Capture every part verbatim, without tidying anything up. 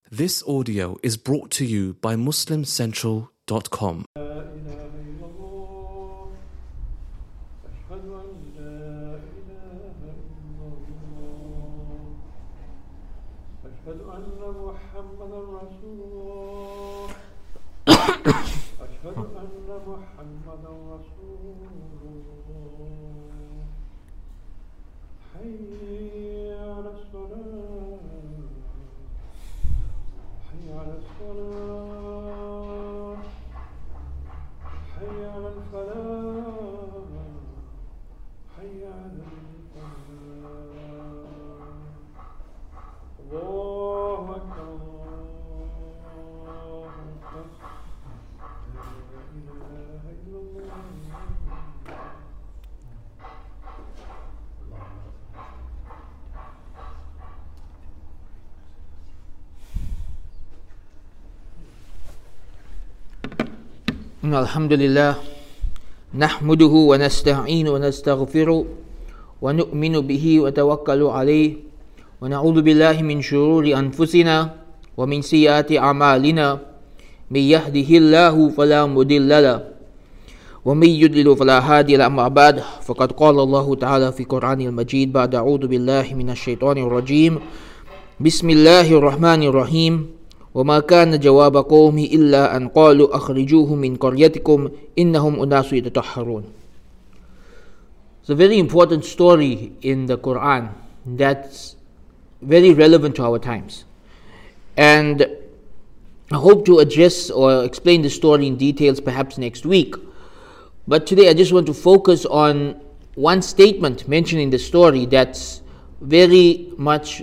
This audio is brought to you by Muslim Central dot com. الحمد لله نحمده ونستعين ونستغفره ونؤمن به وتوكل عليه ونعوذ بالله من شرور أنفسنا ومن سيئات أعمالنا من يهده الله فلا مضل له ومن يضلل فلا هادي له أما بعد فقد قال الله تعالى في القرآن المجيد بعد أعوذ بالله من الشيطان الرجيم بسم الله الرحمن الرحيم وما كان جواب قومه إلا أن قالوا أخرجوهم من قريتكم إنهم أناس يتطهرون. It's a very important story in the Quran that's very relevant to our times. And I hope to address or explain the story in details perhaps next week. But today I just want to focus on one statement mentioned in the story that's very much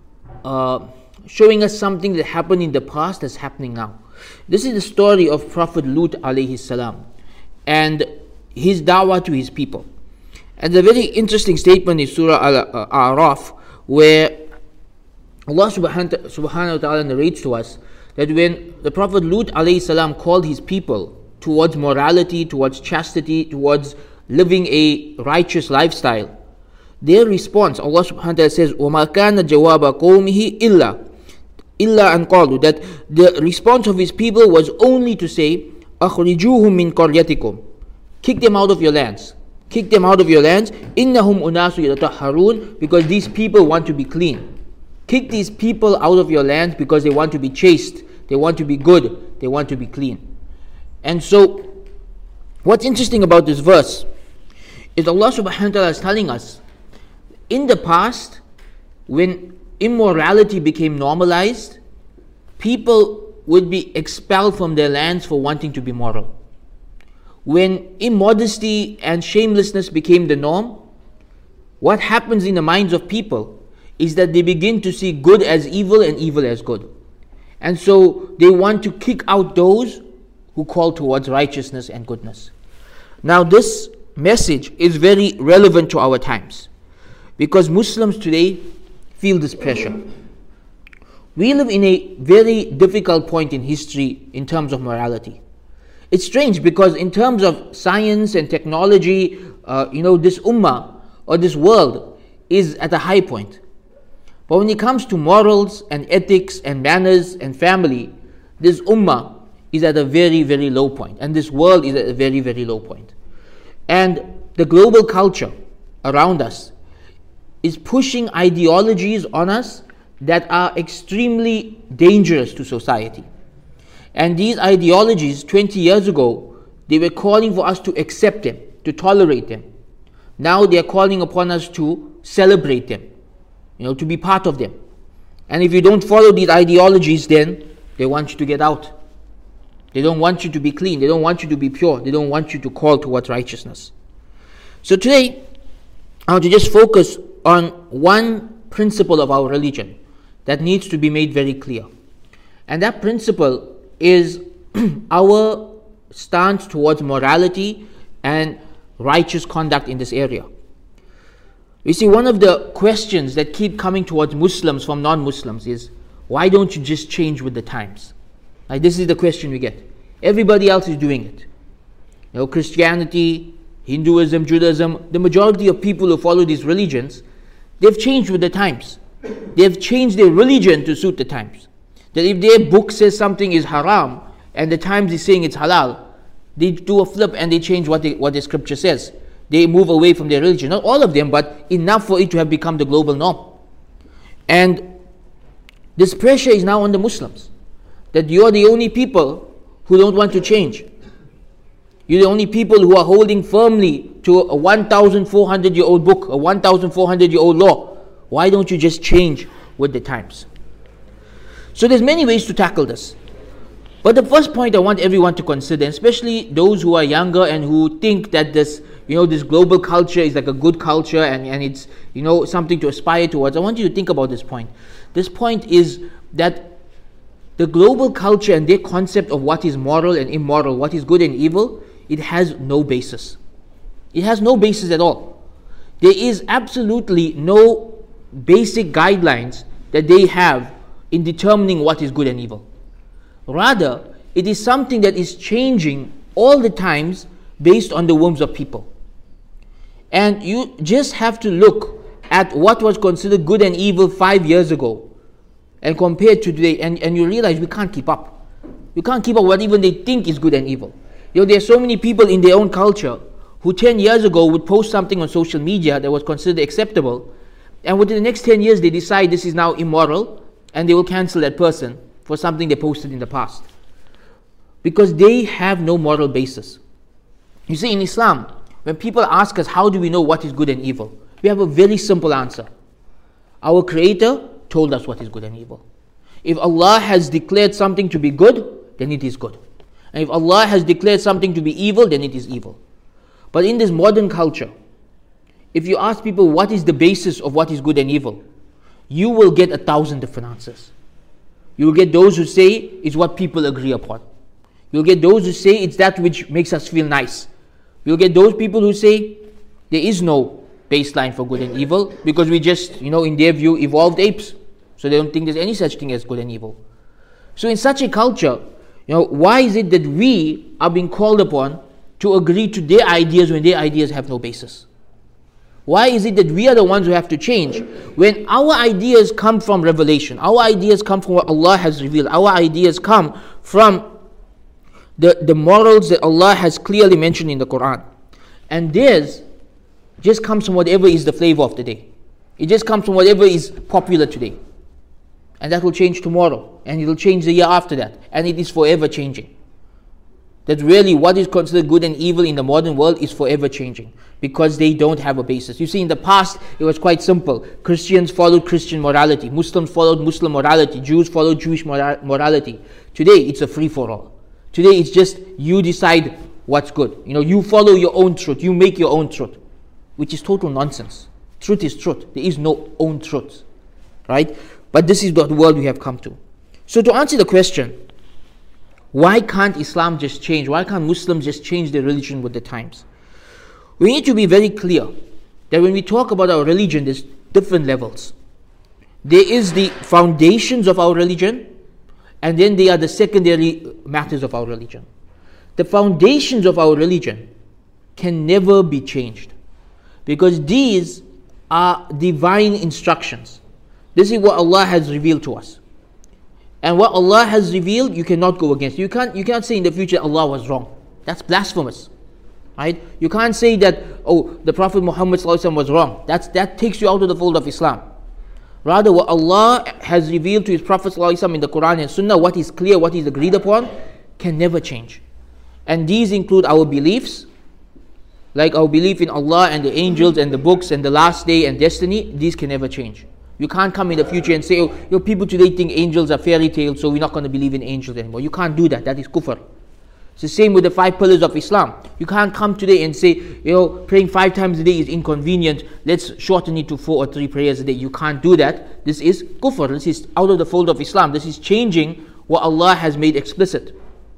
uh, showing us something that happened in the past that's happening now. This is the story of Prophet Lut alayhi salam and his da'wah to his people. And a very interesting statement in Surah Al-A'raf where Allah subhanahu wa ta'ala narrates to us that when the Prophet Lut alayhi salam called his people towards morality, towards chastity, towards living a righteous lifestyle, their response, Allah subhanahu wa ta'ala says, وَمَا كَانَ جَوَابَ قَوْمِهِ إِلَّا إِلَّا أَنْ قَالُوا, that the response of his people was only to say, أَخْرِجُوهُم مِّن قَرْيَتِكُمْ, kick them out of your lands. Kick them out of your lands. إِنَّهُمْ أُنَاسُ يَتَطَهَّرُونَ, because these people want to be clean. Kick these people out of your lands because they want to be chaste, they want to be good, they want to be clean. And so, what's interesting about this verse is Allah subhanahu wa ta'ala is telling us, in the past, when immorality became normalized, people would be expelled from their lands for wanting to be moral. When immodesty and shamelessness became the norm, what happens in the minds of people is that they begin to see good as evil and evil as good. And so they want to kick out those who call towards righteousness and goodness. Now this message is very relevant to our times, because Muslims today feel this pressure. We live in a very difficult point in history in terms of morality. It's strange because in terms of science and technology, uh, you know, this ummah or this world is at a high point. But when it comes to morals and ethics and manners and family, this ummah is at a very, very low point. And this world is at a very, very low point. And the global culture around us is pushing ideologies on us that are extremely dangerous to society. And these ideologies, twenty years ago, they were calling for us to accept them, to tolerate them. Now they are calling upon us to celebrate them, you know, to be part of them. And if you don't follow these ideologies, then they want you to get out. They don't want you to be clean. They don't want you to be pure. They don't want you to call towards righteousness. So today, I want to just focus on one principle of our religion that needs to be made very clear. And that principle is our stance towards morality and righteous conduct in this area. You see, one of the questions that keep coming towards Muslims from non-Muslims is, why don't you just change with the times? Like, this is the question we get. Everybody else is doing it. You know, Christianity, Hinduism, Judaism, the majority of people who follow these religions, they've changed with the times. They've changed their religion to suit the times. That if their book says something is haram, and the Times is saying it's halal, they do a flip and they change what, they, what the scripture says. They move away from their religion. Not all of them, but enough for it to have become the global norm. And this pressure is now on the Muslims, that you're the only people who don't want to change. You're the only people who are holding firmly to a one thousand four hundred year old book, a one thousand four hundred year old law. Why don't you just change with the times? So there's many ways to tackle this. But the first point I want everyone to consider, especially those who are younger and who think that this, you know, this global culture is like a good culture and, and it's, you know, something to aspire towards. I want you to think about this point. This point is that the global culture and their concept of what is moral and immoral, what is good and evil, it has no basis. It has no basis at all. There is absolutely no basic guidelines that they have in determining what is good and evil. Rather, it is something that is changing all the times based on the whims of people. And you just have to look at what was considered good and evil five years ago and compare it to today, and, and you realize we can't keep up. We can't keep up what even they think is good and evil. You know, there are so many people in their own culture who ten years ago would post something on social media that was considered acceptable, and within the next ten years they decide this is now immoral, and they will cancel that person for something they posted in the past. Because they have no moral basis. You see, in Islam, when people ask us how do we know what is good and evil, we have a very simple answer. Our Creator told us what is good and evil. If Allah has declared something to be good, then it is good. And if Allah has declared something to be evil, then it is evil. But in this modern culture, if you ask people what is the basis of what is good and evil, you will get a thousand different answers. You will get those who say it's what people agree upon. You'll get those who say it's that which makes us feel nice. You'll get those people who say there is no baseline for good and evil because we just, you know, in their view, evolved apes. So they don't think there's any such thing as good and evil. So in such a culture, you know, why is it that we are being called upon to agree to their ideas when their ideas have no basis? Why is it that we are the ones who have to change when our ideas come from revelation? Our ideas come from what Allah has revealed. Our ideas come from the, the morals that Allah has clearly mentioned in the Quran. And theirs just comes from whatever is the flavor of the day. It just comes from whatever is popular today. And that will change tomorrow. And it will change the year after that. And it is forever changing. That really what is considered good and evil in the modern world is forever changing. Because they don't have a basis. You see, in the past, it was quite simple. Christians followed Christian morality. Muslims followed Muslim morality. Jews followed Jewish mora- morality. Today, it's a free-for-all. Today, it's just you decide what's good. You know, you follow your own truth. You make your own truth. Which is total nonsense. Truth is truth. There is no own truth. Right? But this is the world we have come to. So to answer the question, why can't Islam just change? Why can't Muslims just change their religion with the times? We need to be very clear that when we talk about our religion, there's different levels. There is the foundations of our religion, and then there are the secondary matters of our religion. The foundations of our religion can never be changed because these are divine instructions. This is what Allah has revealed to us. And what Allah has revealed, you cannot go against. You can't, you can't say in the future Allah was wrong. That's blasphemous. Right? You can't say that, oh, the Prophet Muhammad was wrong. That's, that takes you out of the fold of Islam. Rather, what Allah has revealed to His Prophet in the Quran and Sunnah, what is clear, what is agreed upon, can never change. And these include our beliefs, like our belief in Allah and the angels and the books and the last day and destiny. These can never change. You can't come in the future and say, oh, you know, people today think angels are fairy tales, so we're not going to believe in angels anymore. You can't do that. That is kufr. It's the same with the five pillars of Islam. You can't come today and say, you know, praying five times a day is inconvenient. Let's shorten it to four or three prayers a day. You can't do that. This is kufr. This is out of the fold of Islam. This is changing what Allah has made explicit.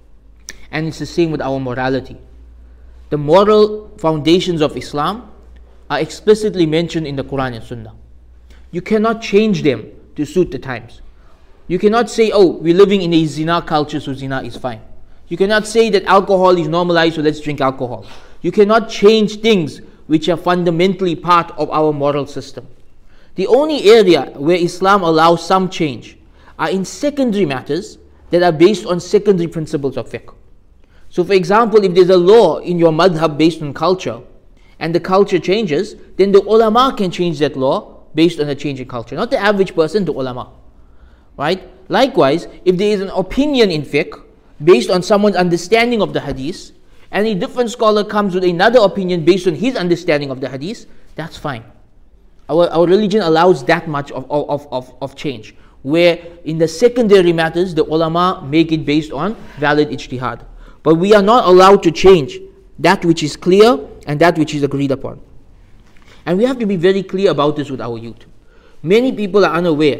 And it's the same with our morality. The moral foundations of Islam are explicitly mentioned in the Quran and Sunnah. You cannot change them to suit the times. You cannot say, oh, we're living in a zina culture, so zina is fine. You cannot say that alcohol is normalized, so let's drink alcohol. You cannot change things which are fundamentally part of our moral system. The only area where Islam allows some change are in secondary matters that are based on secondary principles of fiqh. So for example, if there's a law in your madhab based on culture, and the culture changes, then the ulama can change that law based on a change in culture. Not the average person, the ulama. Right? Likewise, if there is an opinion in fiqh based on someone's understanding of the hadith, and a different scholar comes with another opinion based on his understanding of the hadith, that's fine. Our, our religion allows that much of, of, of, of change, where in the secondary matters, the ulama make it based on valid ijtihad. But we are not allowed to change that which is clear and that which is agreed upon. And we have to be very clear about this with our youth. Many people are unaware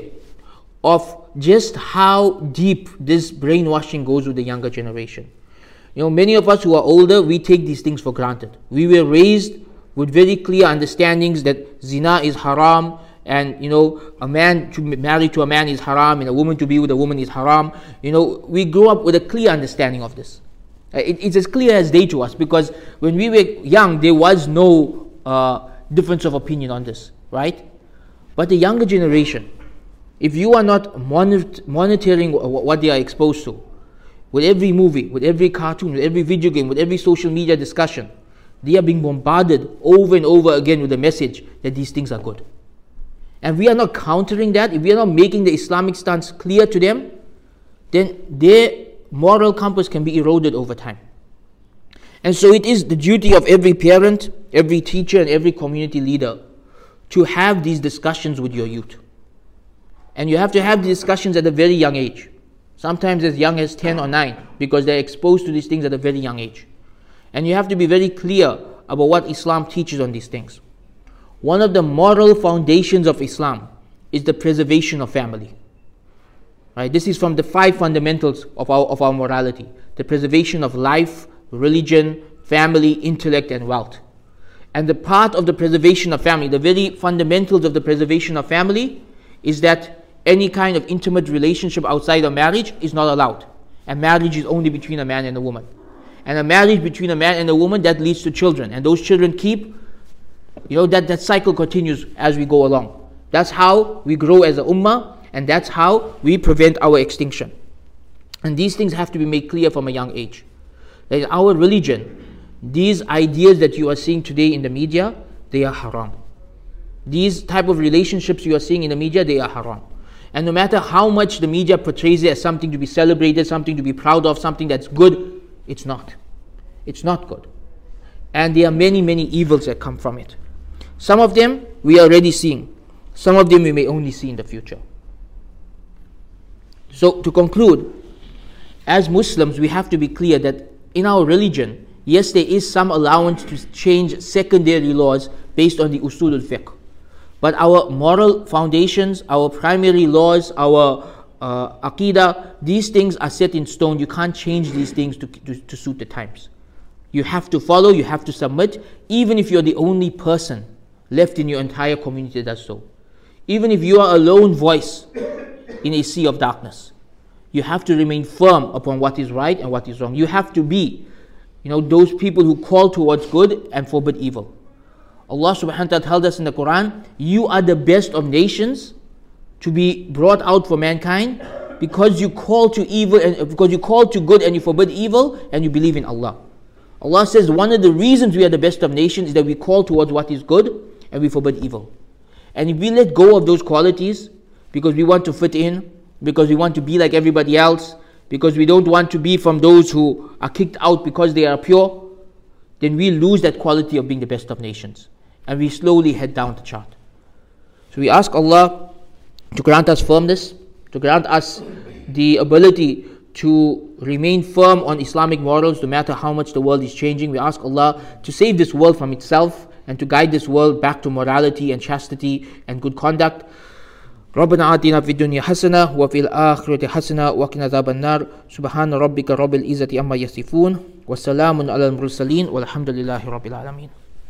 of just how deep this brainwashing goes with the younger generation. You know, many of us who are older, we take these things for granted. We were raised with very clear understandings that zina is haram, and you know, a man to marry to a man is haram, and a woman to be with a woman is haram. You know, we grew up with a clear understanding of this. It, it's as clear as day to us, because when we were young, there was no uh, difference of opinion on this, right? But the younger generation, if you are not monitor, monitoring what they are exposed to, with every movie, with every cartoon, with every video game, with every social media discussion, they are being bombarded over and over again with the message that these things are good. And we are not countering that, if we are not making the Islamic stance clear to them, then their moral compass can be eroded over time. And so it is the duty of every parent, every teacher, and every community leader to have these discussions with your youth. And you have to have the discussions at a very young age. Sometimes as young as ten or nine, because they're exposed to these things at a very young age. And you have to be very clear about what Islam teaches on these things. One of the moral foundations of Islam is the preservation of family. Right? This is from the five fundamentals of our, of our morality. The preservation of life, religion, family, intellect, and wealth. And the part of the preservation of family, the very fundamentals of the preservation of family, is that any kind of intimate relationship outside of marriage is not allowed. And marriage is only between a man and a woman. And a marriage between a man and a woman, that leads to children. And those children keep, you know, that, that cycle continues as we go along. That's how we grow as a ummah, and that's how we prevent our extinction. And these things have to be made clear from a young age. That in our religion, these ideas that you are seeing today in the media, they are haram. These type of relationships you are seeing in the media, they are haram. And no matter how much the media portrays it as something to be celebrated, something to be proud of, something that's good, it's not. It's not good. And there are many, many evils that come from it. Some of them we are already seeing. Some of them we may only see in the future. So to conclude, as Muslims, we have to be clear that in our religion, yes, there is some allowance to change secondary laws based on the usul al-fiqh. But our moral foundations, our primary laws, our uh, aqidah, these things are set in stone. You can't change these things to, to, to suit the times. You have to follow, you have to submit, even if you're the only person left in your entire community that does so. Even if you are a lone voice in a sea of darkness, you have to remain firm upon what is right and what is wrong. You have to be, you know, those people who call towards good and forbid evil. Allah subhanahu wa ta'ala told us in the Quran, you are the best of nations to be brought out for mankind because you call to evil and because you call to good and you forbid evil and you believe in Allah. Allah says one of the reasons we are the best of nations is that we call towards what is good and we forbid evil. And if we let go of those qualities because we want to fit in, because we want to be like everybody else, because we don't want to be from those who are kicked out because they are pure, then we lose that quality of being the best of nations. And we slowly head down the chart. So we ask Allah to grant us firmness, to grant us the ability to remain firm on Islamic morals no matter how much the world is changing. We ask Allah to save this world from itself and to guide this world back to morality and chastity and good conduct. ربنا آتنا في الدنيا حسنة وفي الآخرة حسنة وقنا عذاب النار سبحان ربك رب العزة عما يصفون وسلام على المرسلين والحمد لله رب العالمين.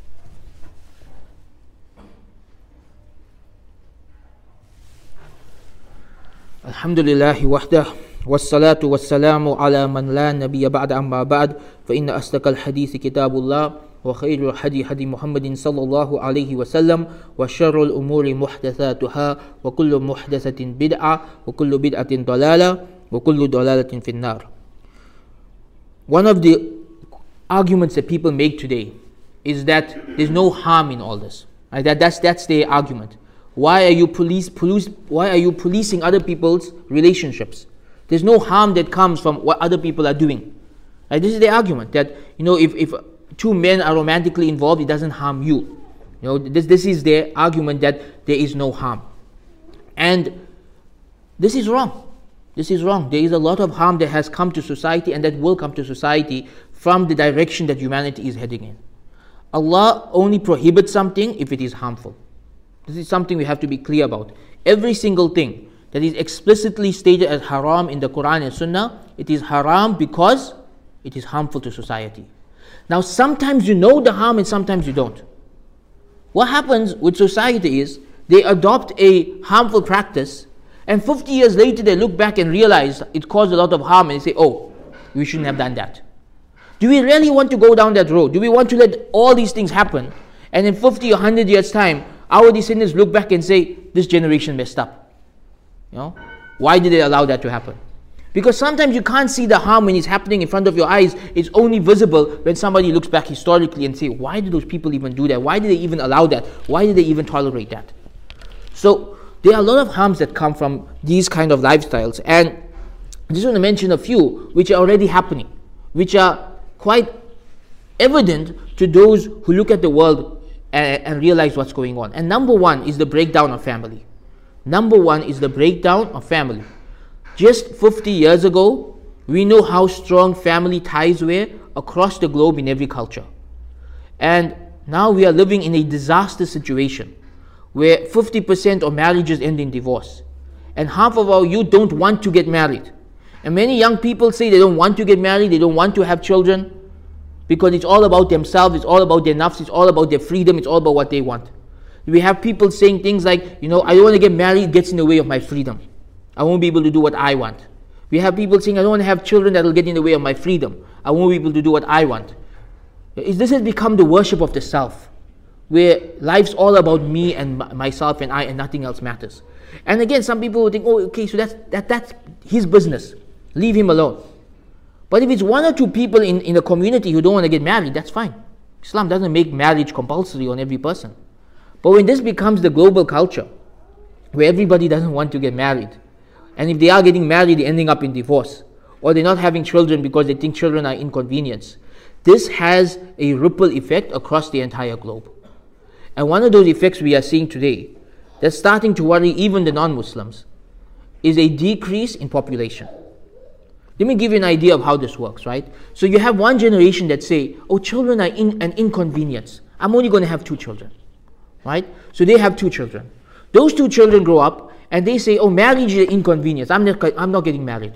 الحمد لله وحده والصلاة والسلام على من لا نبي بعد أما بعد فإن أصدق الحديث كتاب الله وخير الهدي هدي محمد صلى الله عليه وسلم وشر الأمور محدثاتها وكل محدثة بدعة وكل بدعة ضلالة وكل ضلالة في النار. One of the arguments that people make today is that there's no harm in all this. Right? That, that's, that's their argument. Why are you police, police, why are you policing other people's relationships? There's no harm that comes from what other people are doing. Right? This is the argument that, you know, if, if two men are romantically involved, it doesn't harm you. You know, this, this is their argument that there is no harm. And this is wrong. This is wrong. There is a lot of harm that has come to society and that will come to society from the direction that humanity is heading in. Allah only prohibits something if it is harmful. This is something we have to be clear about. Every single thing that is explicitly stated as haram in the Quran and Sunnah, it is haram because it is harmful to society. Now sometimes you know the harm and sometimes you don't. What happens with society is they adopt a harmful practice and fifty years later they look back and realize it caused a lot of harm and they say, oh, we shouldn't have done that. Do we really want to go down that road? Do we want to let all these things happen and in fifty or one hundred years time our descendants look back and say, this generation messed up? You know, why did they allow that to happen? Because sometimes you can't see the harm when it's happening in front of your eyes. It's only visible when somebody looks back historically and say, why did those people even do that? Why did they even allow that? Why did they even tolerate that? So there are a lot of harms that come from these kind of lifestyles. And I just want to mention a few which are already happening, which are quite evident to those who look at the world and, and realize what's going on. And number one is the breakdown of family. Number one is the breakdown of family. Just fifty years ago, we know how strong family ties were across the globe in every culture. And now we are living in a disaster situation where fifty percent of marriages end in divorce. And half of our youth don't want to get married. And many young people say they don't want to get married, they don't want to have children because it's all about themselves, it's all about their nafs, it's all about their freedom, it's all about what they want. We have people saying things like, you know, I don't want to get married, it gets in the way of my freedom. I won't be able to do what I want. We have people saying, I don't want to have children that will get in the way of my freedom. I won't be able to do what I want. This has become the worship of the self, where life's all about me and myself and I and nothing else matters. And again, some people will think, oh, okay, so that's, that, that's his business. Leave him alone. But if it's one or two people in, in a community who don't want to get married, that's fine. Islam doesn't make marriage compulsory on every person. But when this becomes the global culture, where everybody doesn't want to get married, and if they are getting married, they're ending up in divorce, or they're not having children because they think children are inconvenience, this has a ripple effect across the entire globe. And one of those effects we are seeing today, that's starting to worry even the non-Muslims, is a decrease in population. Let me give you an idea of how this works, right? So you have one generation that say, oh, children are in, an inconvenience. I'm only going to have two children, right? So they have two children. Those two children grow up and they say, oh, marriage is an inconvenience. I'm not, I'm not getting married.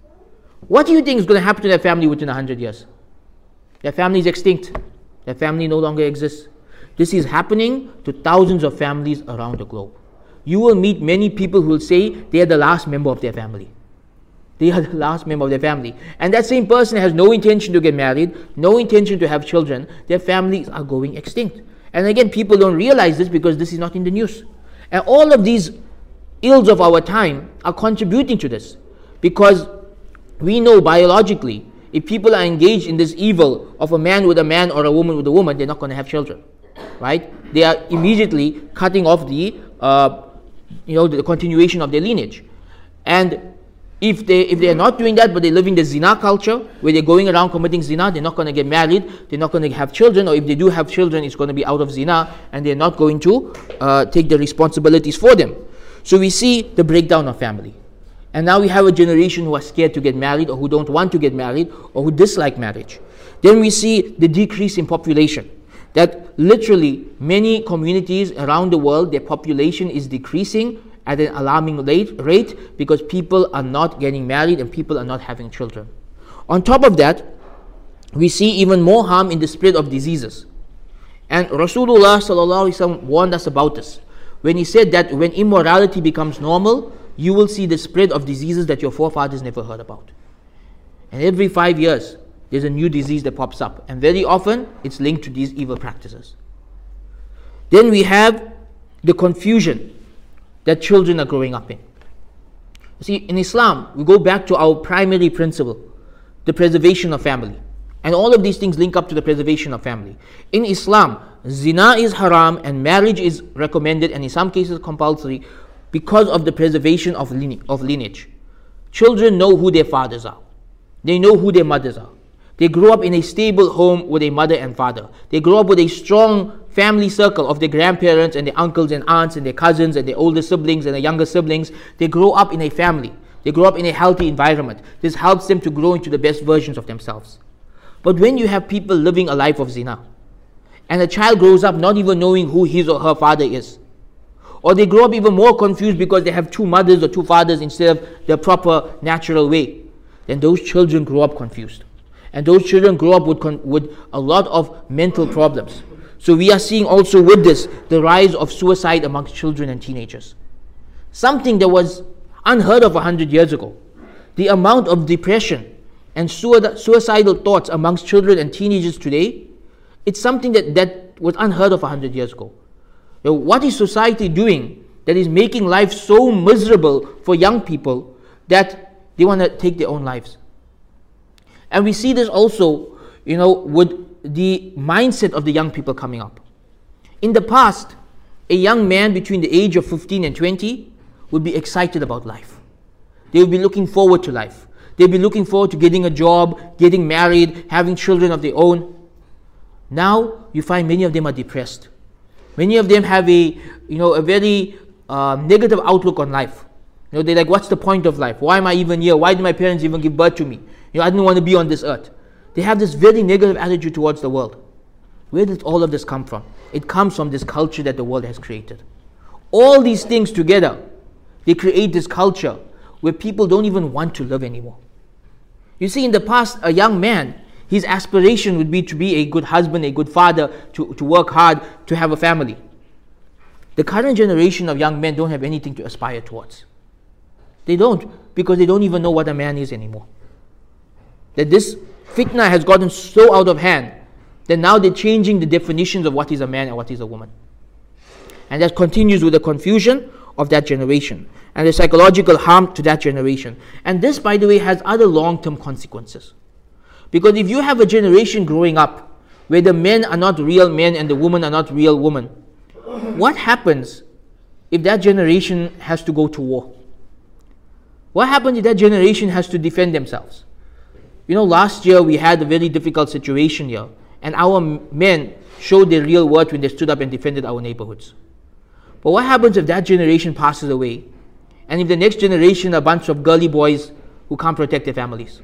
What do you think is going to happen to their family within one hundred years? Their family is extinct. Their family no longer exists. This is happening to thousands of families around the globe. You will meet many people who will say they are the last member of their family. They are the last member of their family. And that same person has no intention to get married, no intention to have children. Their families are going extinct. And again, people don't realize this because this is not in the news. And all of these ills of our time are contributing to this, because we know biologically if people are engaged in this evil of a man with a man or a woman with a woman, they're not going to have children, right? They are immediately cutting off the uh, you know the continuation of their lineage. And if they if they are not doing that, but they're living the zina culture where they're going around committing zina, they're not going to get married, they're not going to have children, or if they do have children, it's going to be out of zina, and they're not going to uh, take the responsibilities for them. So we see the breakdown of family. And now we have a generation who are scared to get married, or who don't want to get married, or who dislike marriage. Then we see the decrease in population. That literally many communities around the world, their population is decreasing at an alarming rate because people are not getting married and people are not having children. On top of that, we see even more harm in the spread of diseases. And Rasulullah sallallahu alaihi wasallam warned us about this when he said that when immorality becomes normal, you will see the spread of diseases that your forefathers never heard about. And every five years, there's a new disease that pops up, and very often it's linked to these evil practices. Then we have the confusion that children are growing up in. See, in Islam, we go back to our primary principle, the preservation of family. And all of these things link up to the preservation of family. In Islam, zina is haram and marriage is recommended, and in some cases compulsory, because of the preservation of lineage, of lineage. Children know who their fathers are. They know who their mothers are. They grow up in a stable home with a mother and father. They grow up with a strong family circle of their grandparents and their uncles and aunts and their cousins and their older siblings and their younger siblings. They grow up in a family. They grow up in a healthy environment. This helps them to grow into the best versions of themselves. But when you have people living a life of zina, and a child grows up not even knowing who his or her father is, or they grow up even more confused because they have two mothers or two fathers instead of the proper natural way, then those children grow up confused. And those children grow up with, con- with a lot of mental problems. So we are seeing also with this, the rise of suicide amongst children and teenagers. Something that was unheard of a hundred years ago. The amount of depression and suicidal thoughts amongst children and teenagers today, it's something that, that was unheard of a hundred years ago. Now, what is society doing that is making life so miserable for young people that they want to take their own lives? And we see this also, you know, with the mindset of the young people coming up. In the past, a young man between the age of fifteen and twenty would be excited about life. They would be looking forward to life. They'd be looking forward to getting a job, getting married, having children of their own. Now, you find many of them are depressed. Many of them have a, you know, a very uh, negative outlook on life. You know, they're like, what's the point of life? Why am I even here? Why did my parents even give birth to me? You know, I didn't want to be on this earth. They have this very negative attitude towards the world. Where did all of this come from? It comes from this culture that the world has created. All these things together, they create this culture where people don't even want to live anymore. You see, in the past, a young man, his aspiration would be to be a good husband, a good father, to, to work hard, to have a family. The current generation of young men don't have anything to aspire towards. They don't, because they don't even know what a man is anymore. That this fitna has gotten so out of hand that now they're changing the definitions of what is a man and what is a woman. And that continues with the confusion of that generation and the psychological harm to that generation. And this, by the way, has other long-term consequences. Because if you have a generation growing up where the men are not real men and the women are not real women, what happens if that generation has to go to war? What happens if that generation has to defend themselves? You know, last year we had a very difficult situation here, and our men showed their real worth when they stood up and defended our neighborhoods. But what happens if that generation passes away, and if the next generation are a bunch of girly boys who can't protect their families?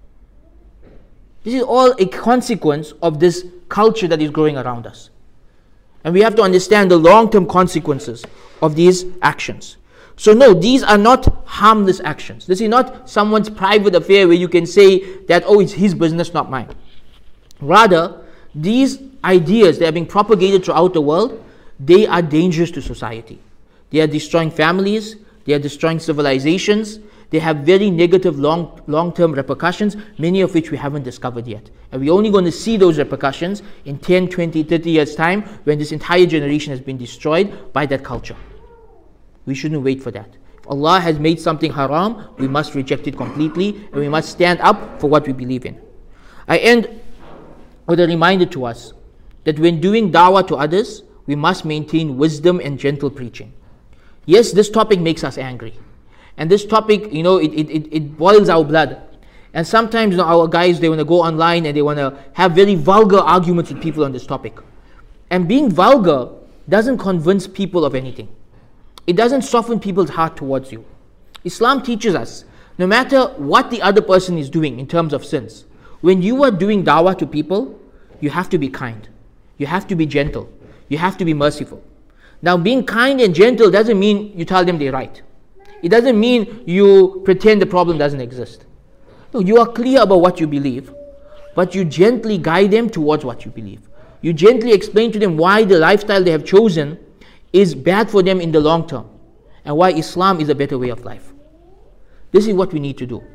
This is all a consequence of this culture that is growing around us. And we have to understand the long-term consequences of these actions. So no, these are not harmless actions. This is not someone's private affair where you can say that, oh, it's his business, not mine. Rather, these ideas that are being propagated throughout the world, they are dangerous to society. They are destroying families, they are destroying civilizations, they have very negative long, long-term repercussions, many of which we haven't discovered yet. And we're only going to see those repercussions in ten, twenty, thirty years' time when this entire generation has been destroyed by that culture. We shouldn't wait for that. If Allah has made something haram, we must reject it completely, and we must stand up for what we believe in. I end with a reminder to us that when doing da'wah to others, we must maintain wisdom and gentle preaching. Yes, this topic makes us angry. And this topic, you know, it, it, it boils our blood. And sometimes, you know, our guys, they want to go online and they want to have very vulgar arguments with people on this topic. And being vulgar doesn't convince people of anything. It doesn't soften people's heart towards you. Islam teaches us, no matter what the other person is doing in terms of sins, when you are doing da'wah to people, you have to be kind. You have to be gentle. You have to be merciful. Now, being kind and gentle doesn't mean you tell them they're right. It doesn't mean you pretend the problem doesn't exist. No, you are clear about what you believe, but you gently guide them towards what you believe. You gently explain to them why the lifestyle they have chosen is bad for them in the long term, and why Islam is a better way of life. This is what we need to do.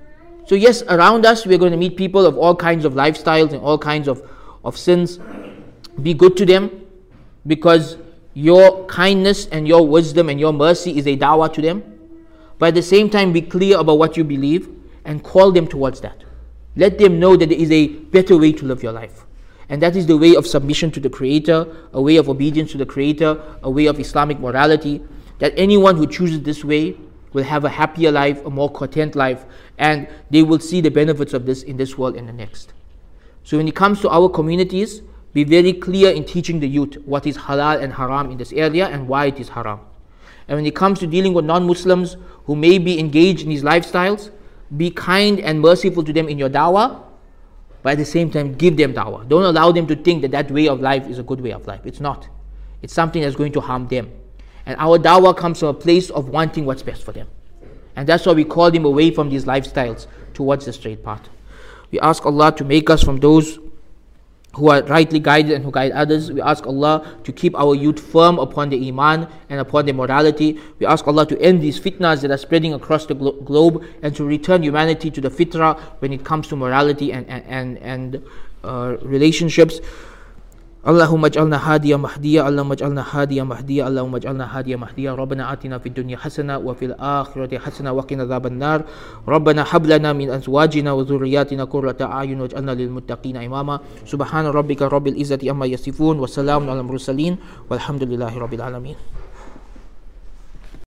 So yes, around us we're going to meet people of all kinds of lifestyles and all kinds of, of sins. Be good to them, because your kindness and your wisdom and your mercy is a dawah to them. But at the same time, be clear about what you believe and call them towards that. Let them know that there is a better way to live your life. And that is the way of submission to the Creator, a way of obedience to the Creator, a way of Islamic morality. That anyone who chooses this way will have a happier life, a more content life, and they will see the benefits of this in this world and the next. So when it comes to our communities, be very clear in teaching the youth what is halal and haram in this area and why it is haram. And when it comes to dealing with non-Muslims who may be engaged in these lifestyles, be kind and merciful to them in your dawah, but at the same time give them dawah. Don't allow them to think that that way of life is a good way of life. It's not. It's something that's going to harm them. And our dawah comes from a place of wanting what's best for them. And that's why we call them away from these lifestyles towards the straight path. We ask Allah to make us from those who are rightly guided and who guide others. We ask Allah to keep our youth firm upon the iman and upon the morality. We ask Allah to end these fitnas that are spreading across the glo- globe and to return humanity to the fitrah when it comes to morality and, and, and, and uh, relationships. Allahumma ij'alna hadiya mahdiya, Allahumma ij'alna hadiya mahdiya, Allahumma ij'alna hadiya mahdiya. Rabbana atina fid dunya hasana wa fil akhirati hasana wa qina adhaban nar. Rabbana hab lana min azwajina wa dhurriyyatina qurrata a'yun waj'alna lil muttaqina imama. Subhana rabbika rabbil izzati amma yasifun wa salamun alal mursalin walhamdulillahi rabbil alamin.